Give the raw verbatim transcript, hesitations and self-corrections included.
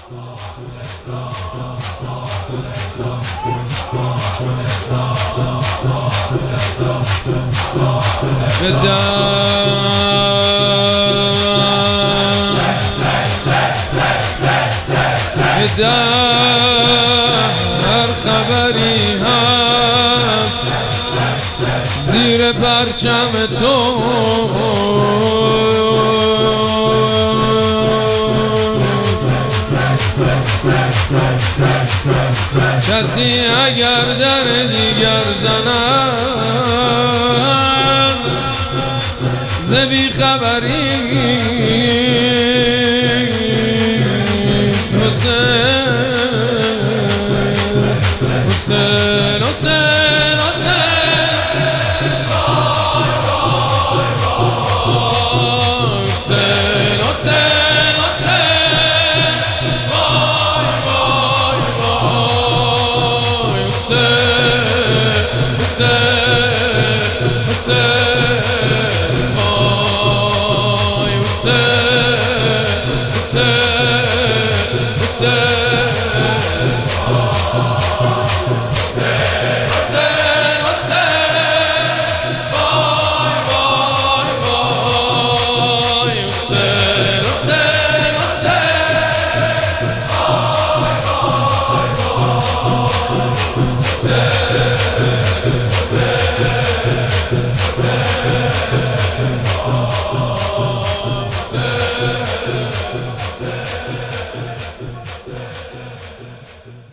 در خبری هست زیر پرچم تو، کسی اگر در دیگر زند ز بی خبری حسین حسین حسین حسین حسین Say